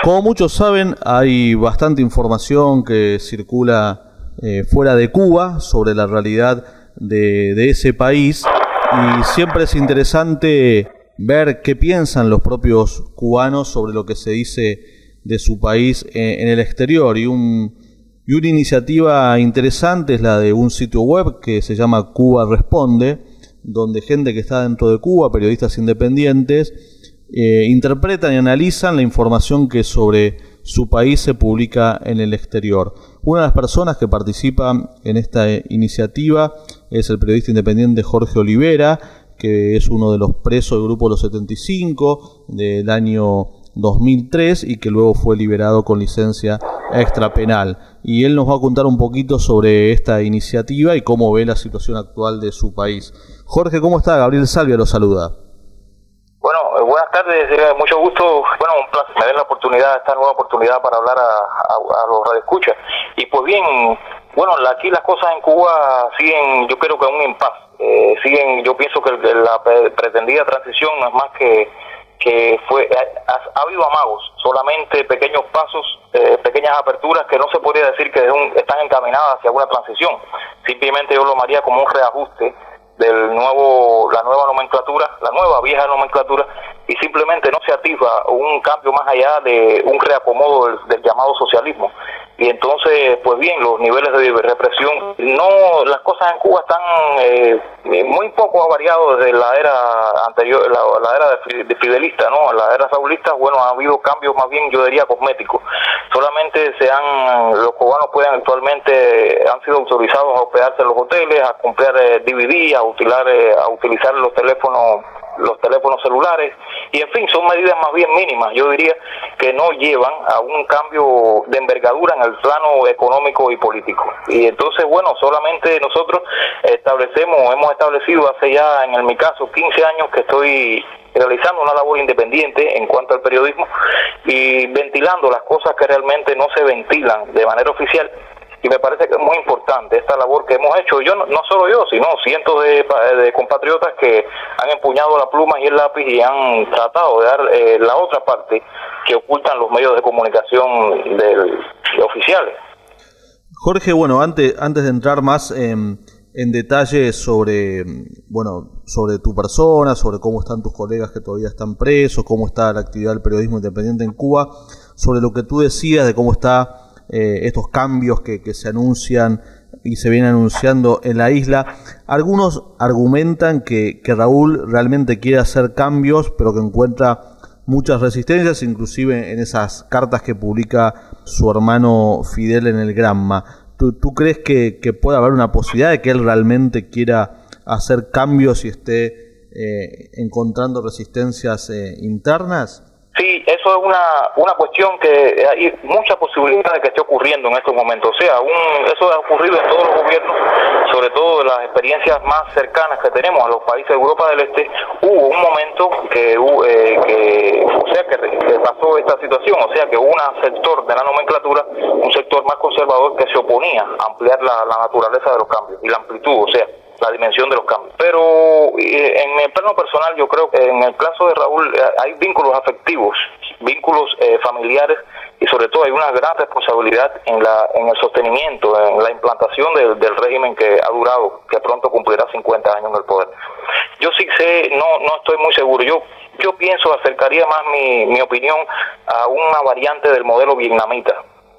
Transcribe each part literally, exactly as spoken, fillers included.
Como muchos saben, hay bastante información que circula eh, fuera de Cuba sobre la realidad de, de ese país, y siempre es interesante ver qué piensan los propios cubanos sobre lo que se dice de su país en, en el exterior. Y, un, y una iniciativa interesante es la de un sitio web que se llama Cuba Responde, donde gente que está dentro de Cuba, periodistas independientes, eh, interpretan y analizan la información que sobre su país se publica en el exterior. Una de las personas que participan en esta iniciativa es el periodista independiente Jorge Olivera, que es uno de los presos del Grupo Los setenta y cinco del año dos mil tres y que luego fue liberado con licencia extrapenal. Y él nos va a contar un poquito sobre esta iniciativa y cómo ve la situación actual de su país. Jorge, ¿cómo está? Gabriel Salvia lo saluda. Bueno, eh, buenas tardes, eh, mucho gusto. Bueno, un placer me den la oportunidad, esta nueva oportunidad para hablar a, a, a los radioescuchas. Y pues bien, bueno, aquí las cosas en Cuba siguen, yo creo que en un impasse. Eh, siguen, yo pienso que la pretendida transición no es más que que fue ha, ha habido amagos, solamente pequeños pasos, eh, pequeñas aperturas que no se podría decir que es un, están encaminadas hacia una transición. Simplemente yo lo llamaría como un reajuste del nuevo, la nueva nomenclatura, la nueva vieja nomenclatura, y simplemente no se atisba un cambio más allá de un reacomodo del, del llamado socialismo. Y entonces, pues bien, los niveles de represión, no, las cosas en Cuba están eh, muy poco ha variado desde la era anterior, la, la era de, de fidelista, ¿no? La era raulista, bueno, ha habido cambios más bien, yo diría, cosméticos. Solamente se han, los cubanos pueden actualmente, han sido autorizados a hospedarse en los hoteles, a comprar eh, D V D, a utilizar, eh, a utilizar los teléfonos los teléfonos celulares, y en fin, son medidas más bien mínimas, yo diría, que no llevan a un cambio de envergadura en el plano económico y político. Y entonces, bueno, solamente nosotros establecemos, hemos establecido hace ya, en mi caso, quince años que estoy realizando una labor independiente en cuanto al periodismo y ventilando las cosas que realmente no se ventilan de manera oficial. Y me parece que es muy importante esta labor que hemos hecho, yo no, no solo yo, sino cientos de, de compatriotas que han empuñado la pluma y el lápiz y han tratado de dar eh, la otra parte que ocultan los medios de comunicación del, de oficiales. Jorge, bueno, antes, antes de entrar más en, en detalle sobre, bueno, sobre tu persona, sobre cómo están tus colegas que todavía están presos, cómo está la actividad del periodismo independiente en Cuba, sobre lo que tú decías de cómo está Eh, estos cambios que, que se anuncian y se vienen anunciando en la isla. Algunos argumentan que, que Raúl realmente quiere hacer cambios, pero que encuentra muchas resistencias, inclusive en esas cartas que publica su hermano Fidel en el Granma. ¿Tú, tú crees que, que puede haber una posibilidad de que él realmente quiera hacer cambios y esté eh, encontrando resistencias eh, internas? Sí, eso es una una cuestión que hay mucha posibilidad de que esté ocurriendo en estos momentos. O sea, un, eso ha ocurrido en todos los gobiernos, sobre todo en las experiencias más cercanas que tenemos a los países de Europa del Este. Hubo un momento que, eh, que o sea, que, que pasó esta situación, o sea, que hubo un sector de la nomenclatura, un sector más conservador que se oponía a ampliar la, la naturaleza de los cambios y la amplitud, o sea, la dimensión de los cambios. Pero eh, en el plano personal, yo creo que en el caso de Raúl eh, hay vínculos afectivos, vínculos eh, familiares, y sobre todo hay una gran responsabilidad en la en el sostenimiento, en la implantación del, del régimen que ha durado, que pronto cumplirá cincuenta años en el poder. Yo sí sé, no no estoy muy seguro, yo yo pienso, acercaría más mi, mi opinión a una variante del modelo vietnamita,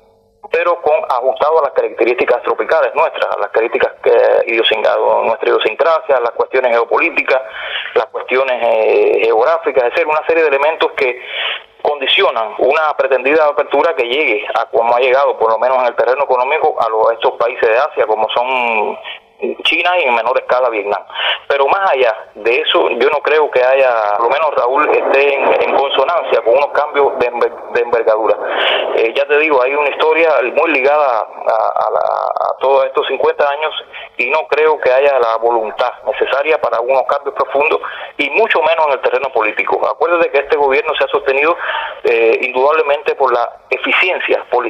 pero con ajustado a las características tropicales nuestras, a las características eh, idiosincrasias, nuestra idiosincrasia, las cuestiones geopolíticas, las cuestiones eh, geográficas, es decir, una serie de elementos que condicionan una pretendida apertura que llegue a como ha llegado, por lo menos en el terreno económico, a, los, a estos países de Asia, como son China y en menor escala Vietnam. Pero más allá de eso, yo no creo que haya, por lo menos Raúl, esté en, en consonancia con unos cambios de, enver, de envergadura. Eh, ya te digo, hay una historia muy ligada a, a, la, a todos estos cincuenta años y no creo que haya la voluntad necesaria para unos cambios profundos y mucho menos en el terreno político. Acuérdate que este gobierno se ha sostenido eh, indudablemente por la eficiencia policial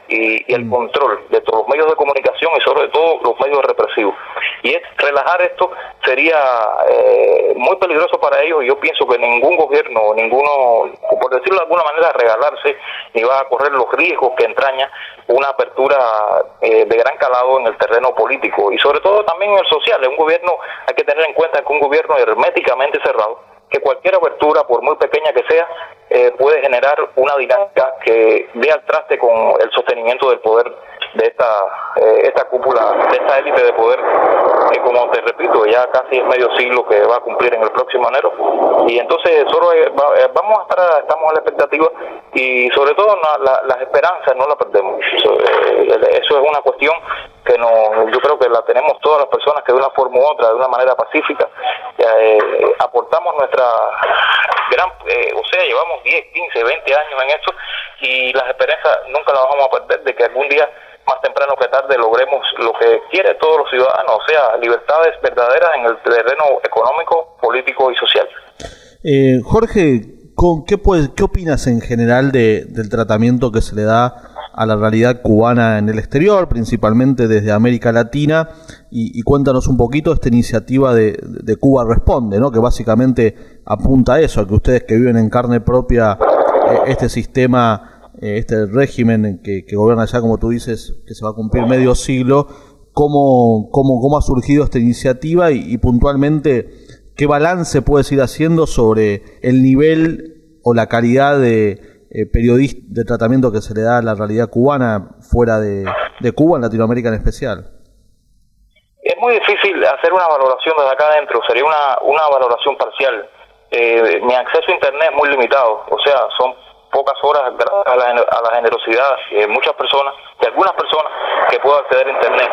y, y el control de todos los medios de comunicación y sobre todo los medios represivos. Y es relajar esto sería eh, muy peligroso para ellos, y yo pienso que ningún gobierno, ninguno, por decirlo de alguna manera, regalarse ni va a correr los riesgos que entraña una apertura eh, de gran calado en el terreno político y sobre todo también en el social. Un gobierno, hay que tener en cuenta que un gobierno herméticamente cerrado, que cualquier apertura, por muy pequeña que sea, eh, puede generar una dinámica que dé al traste con el sostenimiento del poder de esta eh, esta cúpula, de esta élite de poder, que como te repito, ya casi es medio siglo que va a cumplir en el próximo enero. Y entonces solo eh, va, eh, vamos a estar, estamos a la expectativa, y sobre todo la, la, las esperanzas no las perdemos. Eso, eh, eso es una cuestión que no, yo creo que la tenemos todas las personas que de una forma u otra, de una manera pacífica, eh, aportamos nuestra gran, eh, o sea, llevamos diez, quince, veinte años en esto, y las esperanzas nunca las vamos a perder de que algún día, más temprano que tarde, logremos lo que quiere todos los ciudadanos, o sea, libertades verdaderas en el terreno económico, político y social. Eh, Jorge, ¿con qué, puedes, ¿qué opinas en general de, del tratamiento que se le da a la realidad cubana en el exterior, principalmente desde América Latina? Y, y cuéntanos un poquito esta iniciativa de, de Cuba Responde, ¿no? Que básicamente apunta a eso, a que ustedes que viven en carne propia eh, este sistema, eh, este régimen que, que gobierna ya, como tú dices, que se va a cumplir medio siglo, ¿cómo, cómo, cómo ha surgido esta iniciativa y, y puntualmente qué balance puedes ir haciendo sobre el nivel o la calidad de Eh, periodista, de tratamiento que se le da a la realidad cubana fuera de, de Cuba, en Latinoamérica en especial? Es muy difícil hacer una valoración desde acá adentro, sería una, una valoración parcial. Eh, mi acceso a Internet es muy limitado, o sea, son pocas horas a la, a la generosidad de muchas personas, de algunas personas, que puedo acceder a Internet.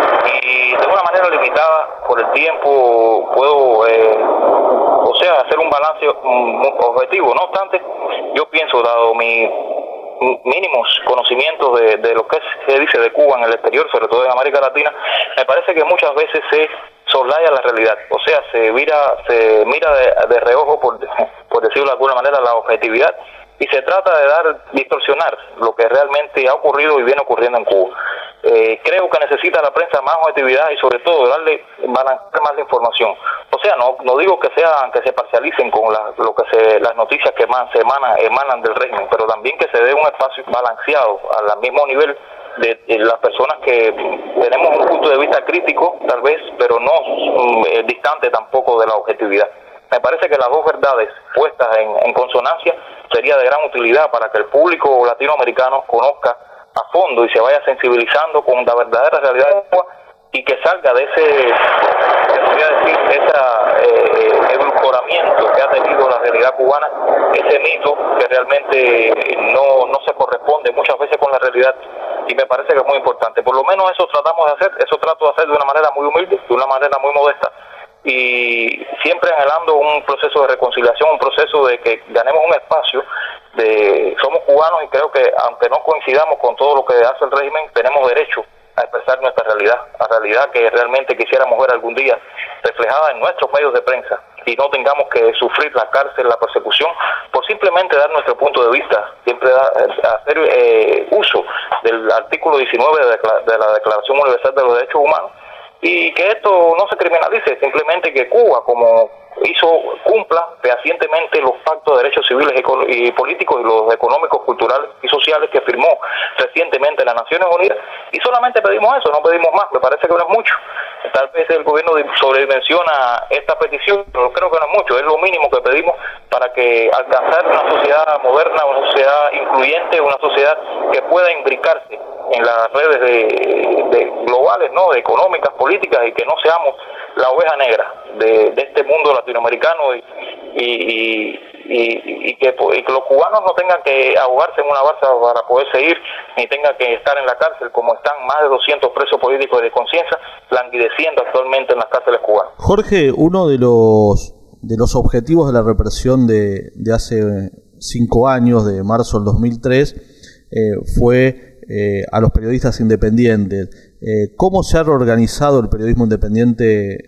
Y de una manera limitada por el tiempo puedo, eh, o sea, hacer un balance um, objetivo. No obstante, yo pienso, dado mi mínimos conocimientos de, de lo que se dice de Cuba en el exterior, sobre todo en América Latina, me parece que muchas veces se soslaya la realidad, o sea, se mira, se mira de, de reojo, por, por decirlo de alguna manera, la objetividad, y se trata de dar, distorsionar lo que realmente ha ocurrido y viene ocurriendo en Cuba. Eh, creo que necesita la prensa más objetividad y sobre todo darle, balancear más la información. O sea, no no digo que sean, que se parcialicen con la, lo que se, las noticias que man, se emanan, emanan del régimen, pero también que se dé un espacio balanceado al mismo nivel de, de las personas que tenemos un punto de vista crítico, tal vez, pero no um, eh, distante tampoco de la objetividad. Me parece que las dos verdades puestas en, en consonancia sería de gran utilidad para que el público latinoamericano conozca a fondo y se vaya sensibilizando con la verdadera realidad de Cuba, y que salga de ese, podría decir, ese eh, edulcoramiento que ha tenido la realidad cubana, ese mito que realmente no, no se corresponde muchas veces con la realidad, y me parece que es muy importante. Por lo menos eso tratamos de hacer, eso trato de hacer de una manera muy humilde, de una manera muy modesta, y siempre anhelando un proceso de reconciliación, un proceso de que ganemos un espacio. De, somos cubanos y creo que aunque no coincidamos con todo lo que hace el régimen, tenemos derecho a expresar nuestra realidad, la realidad que realmente quisiéramos ver algún día reflejada en nuestros medios de prensa, y no tengamos que sufrir la cárcel, la persecución, por simplemente dar nuestro punto de vista, siempre da, hacer eh, uso del artículo diecinueve de la, de la Declaración Universal de los Derechos Humanos, y que esto no se criminalice, simplemente que Cuba, como hizo, cumpla fehacientemente los pactos de derechos civiles y políticos y los económicos, culturales y sociales que firmó recientemente las Naciones Unidas, y solamente pedimos eso, no pedimos más. Me parece que no es mucho, tal vez el gobierno sobredimensiona esta petición, pero creo que no es mucho, es lo mínimo que pedimos para que alcanzar una sociedad moderna, una sociedad incluyente, una sociedad que pueda imbricarse en las redes de, de globales, no, de económicas, políticas, y que no seamos la oveja negra de, de este mundo latinoamericano, y, y, y, y, y, que, y que los cubanos no tengan que ahogarse en una balsa para poder seguir, ni tengan que estar en la cárcel como están más de doscientos presos políticos de conciencia languideciendo actualmente en las cárceles cubanas. Jorge, uno de los de los objetivos de la represión de, de hace cinco años, de marzo del dos mil tres, eh, fue Eh, a los periodistas independientes. Eh, ¿Cómo se ha reorganizado el periodismo independiente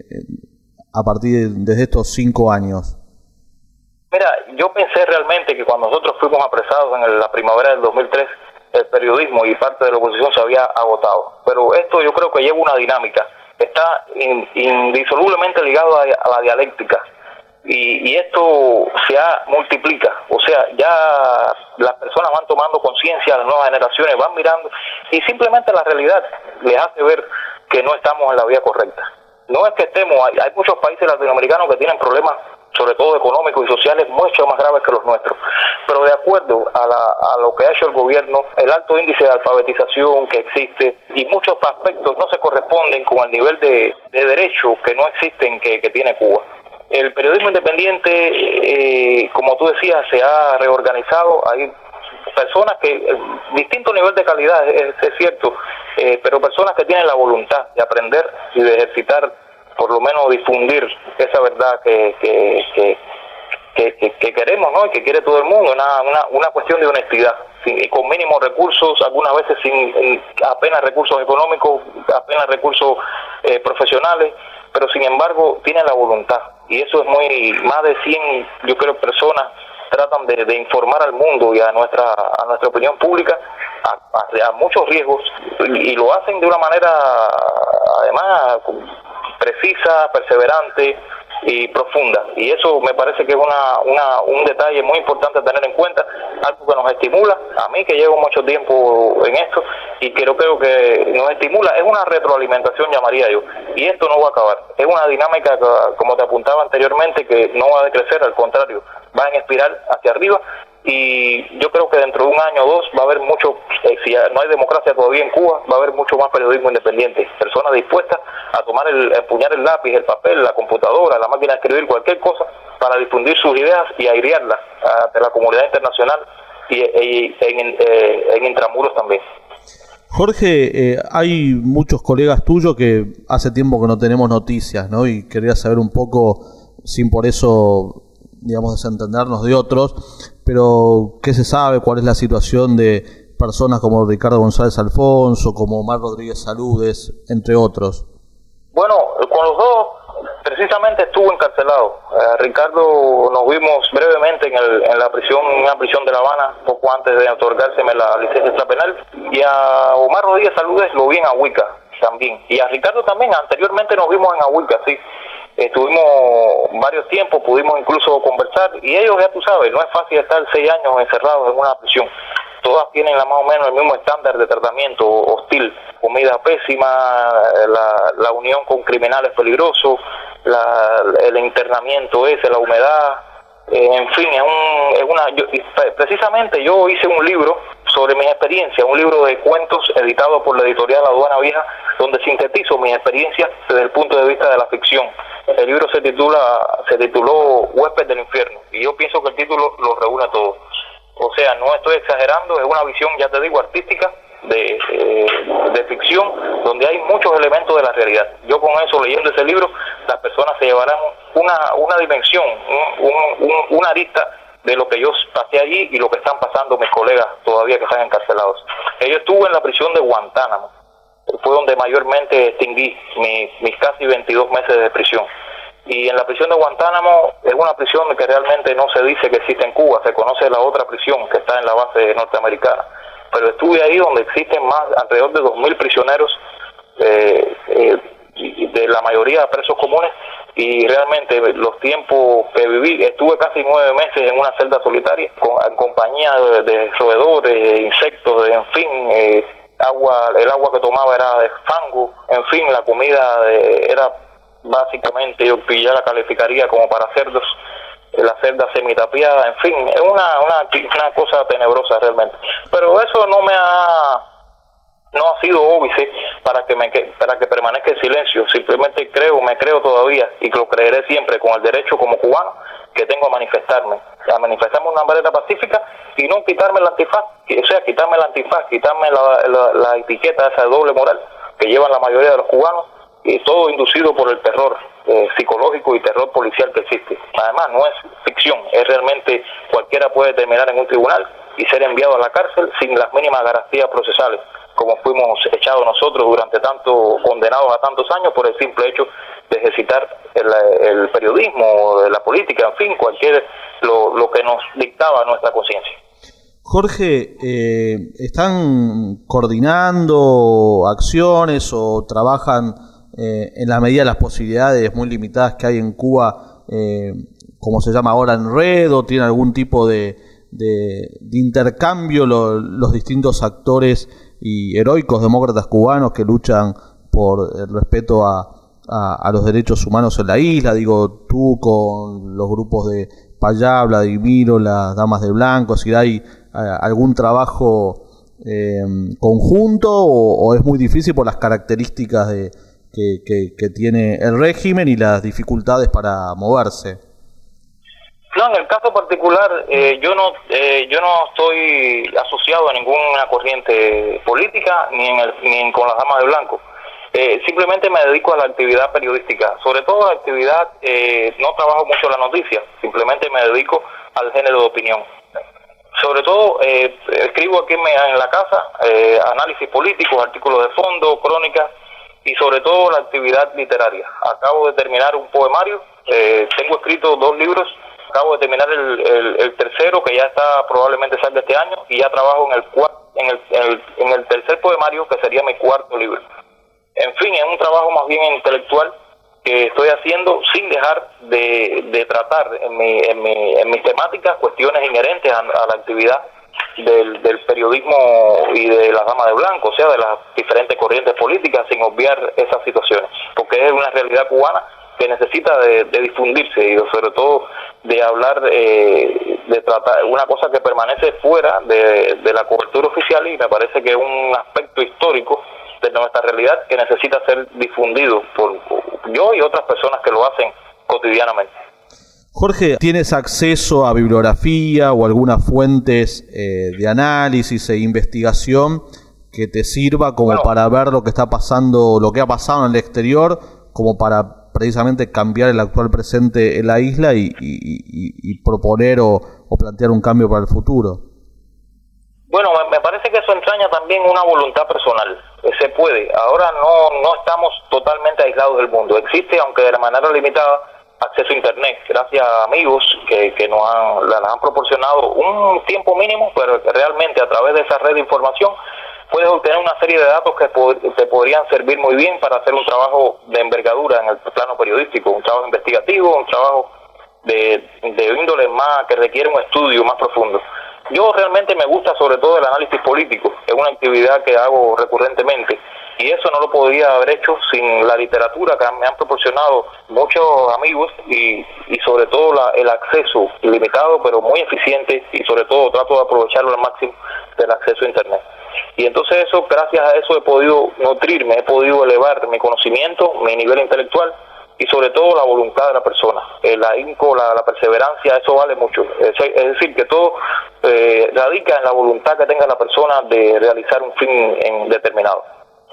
a partir de desde estos cinco años? Mira, yo pensé realmente que cuando nosotros fuimos apresados en la primavera del dos mil tres, el periodismo y parte de la oposición se había agotado. Pero esto yo creo que lleva una dinámica, está in, indisolublemente ligado a, a la dialéctica, y, y esto se ha, multiplica, o sea, ya las personas van tomando conciencia, las nuevas generaciones van mirando, y simplemente la realidad les hace ver que no estamos en la vía correcta. No es que estemos, hay, hay muchos países latinoamericanos que tienen problemas, sobre todo económicos y sociales, mucho más graves que los nuestros. Pero de acuerdo a, la, a lo que ha hecho el gobierno, el alto índice de alfabetización que existe y muchos aspectos no se corresponden con el nivel de, de derechos que no existen que, que tiene Cuba. El periodismo independiente, eh, como tú decías, se ha reorganizado. Hay personas que, eh, distinto nivel de calidad, es, es cierto, eh, pero personas que tienen la voluntad de aprender y de ejercitar, por lo menos difundir esa verdad que que, que, que, que, que queremos, ¿no? Y que quiere todo el mundo, una, una, una cuestión de honestidad, sin, con mínimos recursos, algunas veces sin apenas recursos económicos, apenas recursos eh, profesionales, pero sin embargo tienen la voluntad, y eso es muy, más de cien, yo creo, personas tratan de, de informar al mundo y a nuestra a nuestra opinión pública a, a, a muchos riesgos, y, y lo hacen de una manera, además, precisa, perseverante y profunda, y eso me parece que es una, una un detalle muy importante a tener en cuenta, algo que nos estimula, a mí que llevo mucho tiempo en esto, y creo, creo que nos estimula, es una retroalimentación, llamaría yo, y esto no va a acabar, es una dinámica que, como te apuntaba anteriormente, que no va a decrecer, al contrario, va en espiral hacia arriba, y yo creo que dentro de un año o dos va a haber mucho, eh, si no hay democracia todavía en Cuba, va a haber mucho más periodismo independiente, personas dispuestas a tomar el, a empuñar el lápiz, el papel, la computadora, la máquina de escribir, cualquier cosa, para difundir sus ideas y airearlas ante la comunidad internacional y, y en, eh, en intramuros también. Jorge, eh, hay muchos colegas tuyos que hace tiempo que no tenemos noticias, ¿no? Y quería saber un poco, sin por eso, digamos, desentendernos de otros, pero ¿qué se sabe? ¿Cuál es la situación de personas como Ricardo González Alfonso, como Omar Rodríguez Saludes, entre otros? Bueno, con los dos precisamente estuvo encarcelado. Eh, Ricardo nos vimos brevemente en, el, en la prisión, en una prisión de La Habana, poco antes de otorgárseme la licencia extrapenal, y a Omar Rodríguez Saludes lo vi en Ahuica también, y a Ricardo también, anteriormente nos vimos en Ahuica, sí. Estuvimos varios tiempos, pudimos incluso conversar, y ellos, ya tú sabes, no es fácil estar seis años encerrados en una prisión. Todas tienen la, más o menos el mismo estándar de tratamiento hostil, comida pésima, la, la unión con criminales peligrosos, la, el internamiento ese, la humedad, eh, en fin, es, un, es una... Yo, precisamente yo hice un libro sobre mis experiencias, un libro de cuentos editado por la editorial Aduana Vieja, donde sintetizo mis experiencias desde el punto de vista de la ficción. El libro se titula se tituló Huésped del Infierno, y yo pienso que el título lo reúne todo. O sea, no estoy exagerando, es una visión, ya te digo, artística, de, eh, de ficción, donde hay muchos elementos de la realidad. Yo con eso, leyendo ese libro, las personas se llevarán una, una dimensión, un, un, un, una arista de lo que yo pasé allí y lo que están pasando mis colegas todavía que están encarcelados. Yo estuve en la prisión de Guantánamo, fue donde mayormente extinguí mi, mis casi veintidós meses de prisión. Y en la prisión de Guantánamo es una prisión que realmente no se dice que existe en Cuba, se conoce la otra prisión que está en la base norteamericana. Pero estuve ahí donde existen más, alrededor de dos mil prisioneros, eh, eh, de la mayoría presos comunes, y realmente los tiempos que viví, estuve casi nueve meses en una celda solitaria, con, en compañía de, de roedores, insectos, de, en fin, eh, agua, el agua que tomaba era de fango, en fin, la comida de, era básicamente, yo ya la calificaría como para cerdos, la celda semitapiada, en fin, es una, una, una cosa tenebrosa realmente. Pero eso no me ha no ha sido óbice para que me para que permanezca en silencio. Simplemente creo, me creo todavía, y lo creeré siempre, con el derecho como cubano que tengo a manifestarme, a manifestarme de una manera pacífica y no quitarme el antifaz, o sea, quitarme el antifaz, quitarme la, la, la etiqueta esa de doble moral que llevan la mayoría de los cubanos, y todo inducido por el terror eh, psicológico y terror policial que existe. Además, no es ficción, es realmente cualquiera puede terminar en un tribunal y ser enviado a la cárcel sin las mínimas garantías procesales, como fuimos echados nosotros durante tanto, condenados a tantos años por el simple hecho de ejercitar el, el periodismo, la política, en fin, cualquier lo, lo que nos dictaba nuestra conciencia. Jorge, eh, ¿están coordinando acciones o trabajan eh, en la medida de las posibilidades muy limitadas que hay en Cuba, eh, como se llama ahora, en red, o tienen algún tipo de, de, de intercambio lo, los distintos actores y heroicos demócratas cubanos que luchan por el respeto a, a, a los derechos humanos en la isla? Digo, tú con los grupos de Payá, Vladimiro, las Damas de Blanco, si hay algún trabajo eh, conjunto o, o es muy difícil por las características de, que, que, que tiene el régimen y las dificultades para moverse. No, en el caso particular, eh, yo no eh, yo no estoy asociado a ninguna corriente política ni, en el, ni en, con las Damas de Blanco. Eh, simplemente me dedico a la actividad periodística, sobre todo a la actividad, eh, no trabajo mucho en la noticia, simplemente me dedico al género de opinión. Sobre todo, eh, escribo aquí en la casa eh, análisis políticos, artículos de fondo, crónicas y sobre todo la actividad literaria. Acabo de terminar un poemario, eh, tengo escrito dos libros, acabo de terminar el, el, el tercero que ya está probablemente salga este año y ya trabajo en el, en, el, en, el, en el tercer poemario que sería mi cuarto libro. En fin, es un trabajo más bien intelectual que estoy haciendo sin dejar de, de tratar en, mi, en, mi, en mis temáticas cuestiones inherentes a, a la actividad del, del periodismo y de las Damas de Blanco, o sea, de las diferentes corrientes políticas, sin obviar esas situaciones, porque es una realidad cubana que necesita de, de difundirse y sobre todo de hablar, eh, de tratar, una cosa que permanece fuera de, de la cobertura oficial y me parece que es un aspecto histórico de nuestra realidad que necesita ser difundido por yo y otras personas que lo hacen cotidianamente. Jorge, ¿tienes acceso a bibliografía o algunas fuentes eh, de análisis e investigación que te sirva como bueno, para ver lo que está pasando, lo que ha pasado en el exterior, como para precisamente cambiar el actual presente en la isla y, y, y, y proponer o, o plantear un cambio para el futuro? Bueno, me parece que eso entraña también una voluntad personal. Se puede. Ahora no no estamos totalmente aislados del mundo. Existe, aunque de manera limitada, acceso a Internet, gracias a amigos que, que nos han, las han proporcionado un tiempo mínimo, pero realmente a través de esa red de información puedes obtener una serie de datos que pod- te podrían servir muy bien para hacer un trabajo de envergadura en el plano periodístico, un trabajo investigativo, un trabajo de, de índole más que requiere un estudio más profundo. Yo realmente me gusta sobre todo el análisis político, es una actividad que hago recurrentemente y eso no lo podría haber hecho sin la literatura que me han proporcionado muchos amigos y, y sobre todo la, el acceso limitado pero muy eficiente y sobre todo trato de aprovecharlo al máximo del acceso a Internet. Y entonces eso, gracias a eso he podido nutrirme, he podido elevar mi conocimiento, mi nivel intelectual y sobre todo la voluntad de la persona, el ahínco, la, la perseverancia, eso vale mucho. Es, es decir, que todo eh, radica en la voluntad que tenga la persona de realizar un fin en determinado.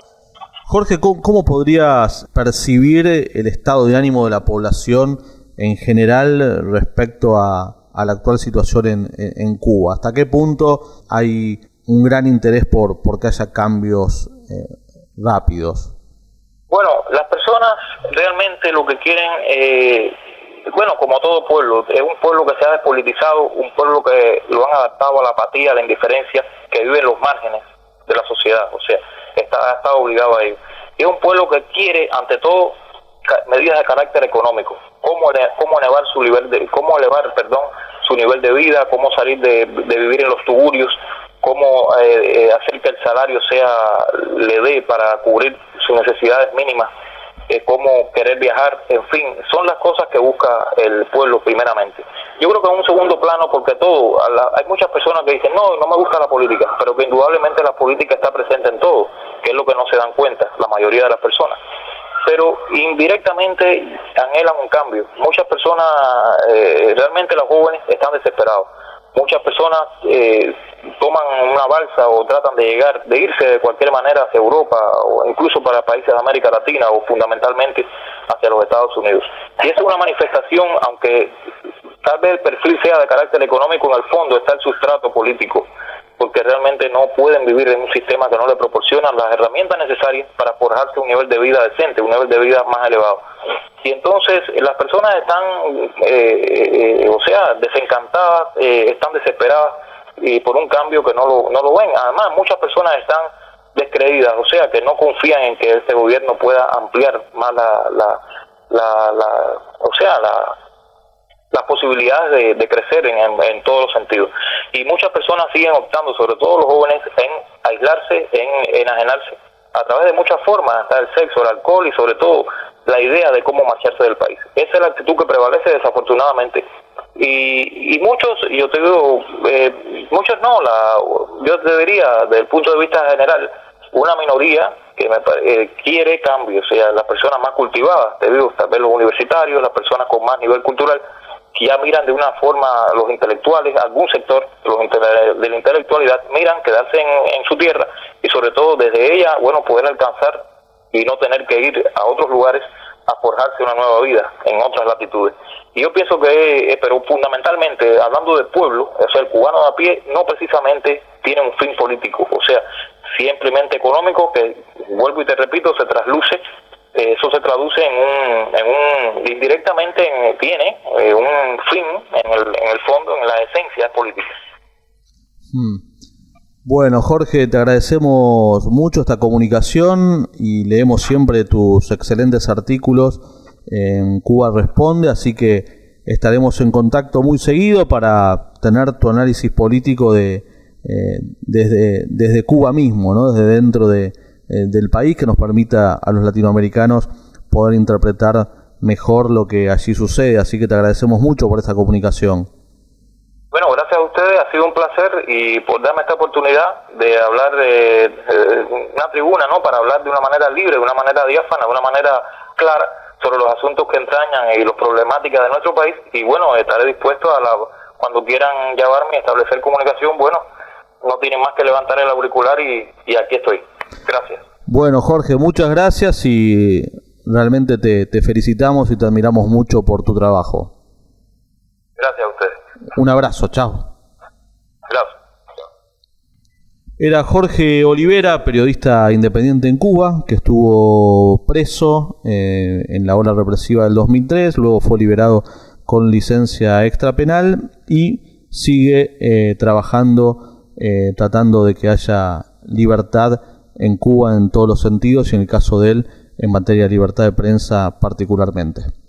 Jorge, ¿cómo, cómo podrías percibir el estado de ánimo de la población en general respecto a, a la actual situación en, en, en Cuba? ¿Hasta qué punto hay un gran interés por, por que haya cambios eh, rápidos? Bueno, las personas realmente lo que quieren, eh, bueno, como todo pueblo, es un pueblo que se ha despolitizado, un pueblo que lo han adaptado a la apatía, a la indiferencia, que vive en los márgenes de la sociedad, o sea, está, está obligado a ello. Y es un pueblo que quiere, ante todo, medidas de carácter económico, cómo, cómo elevar su nivel de, cómo elevar, perdón, su nivel de vida, cómo salir de, de vivir en los tugurios, cómo eh, hacer que el salario sea le dé para cubrir sus necesidades mínimas, eh, cómo querer viajar, en fin, son las cosas que busca el pueblo primeramente. Yo creo que en un segundo plano, porque todo, a la, hay muchas personas que dicen, no, no me gusta la política, pero que indudablemente la política está presente en todo, que es lo que no se dan cuenta la mayoría de las personas. Pero indirectamente anhelan un cambio. Muchas personas, eh, realmente los jóvenes están desesperados. Muchas personas eh, toman una balsa o tratan de llegar, de irse de cualquier manera hacia Europa o incluso para países de América Latina o fundamentalmente hacia los Estados Unidos. Y es una manifestación, aunque tal vez el perfil sea de carácter económico, en el fondo está el sustrato político, porque realmente no pueden vivir en un sistema que no le proporciona las herramientas necesarias para forjarse un nivel de vida decente, un nivel de vida más elevado. Y entonces las personas están, eh, eh, o sea, desencantadas, eh, están desesperadas y por un cambio que no lo, no lo ven. Además, muchas personas están descreídas, o sea, que no confían en que este gobierno pueda ampliar más la, la, la, la o sea, la, las posibilidades de, de crecer en, en, en todos los sentidos. Y muchas personas siguen optando, sobre todo los jóvenes, en aislarse, en enajenarse, a través de muchas formas, hasta el sexo, el alcohol y sobre todo la idea de cómo marcharse del país. Esa es la actitud que prevalece desafortunadamente. Y, y muchos, yo te digo, eh, muchos no, la, yo te diría, desde el punto de vista general, una minoría que me, eh, quiere cambios, o sea, las personas más cultivadas, te digo, tal vez los universitarios, las personas con más nivel cultural, que ya miran de una forma, los intelectuales, algún sector los intele- de la intelectualidad, miran quedarse en, en su tierra y sobre todo desde ella, bueno, poder alcanzar y no tener que ir a otros lugares a forjarse una nueva vida en otras latitudes. Y yo pienso que, eh, pero fundamentalmente, hablando del pueblo, o sea, el cubano de a pie no precisamente tiene un fin político, o sea, simplemente económico, que, vuelvo y te repito, se trasluce, eh, eso se traduce en un, en un indirectamente en, tiene eh, un fin en el, en el fondo, en la esencia política. Hmm. Bueno, Jorge, te agradecemos mucho esta comunicación y leemos siempre tus excelentes artículos en Cuba Responde, así que estaremos en contacto muy seguido para tener tu análisis político de eh, desde, desde Cuba mismo, ¿no? Desde dentro de, eh, del país, que nos permita a los latinoamericanos poder interpretar mejor lo que allí sucede, así que te agradecemos mucho por esta comunicación. Bueno, gracias a ustedes, ha sido un placer y por darme esta oportunidad de hablar de, de una tribuna, ¿no? Para hablar de una manera libre, de una manera diáfana, de una manera clara sobre los asuntos que entrañan y las problemáticas de nuestro país. Y bueno, estaré dispuesto a la, cuando quieran llamarme y establecer comunicación, bueno, no tienen más que levantar el auricular y, y aquí estoy. Gracias. Bueno, Jorge, muchas gracias y realmente te, te felicitamos y te admiramos mucho por tu trabajo. Gracias a ustedes. Un abrazo, chao. Gracias. Era Jorge Olivera, periodista independiente en Cuba, que estuvo preso eh, en la ola represiva del dos mil tres, luego fue liberado con licencia extrapenal y sigue eh, trabajando, eh, tratando de que haya libertad en Cuba en todos los sentidos y en el caso de él, en materia de libertad de prensa particularmente.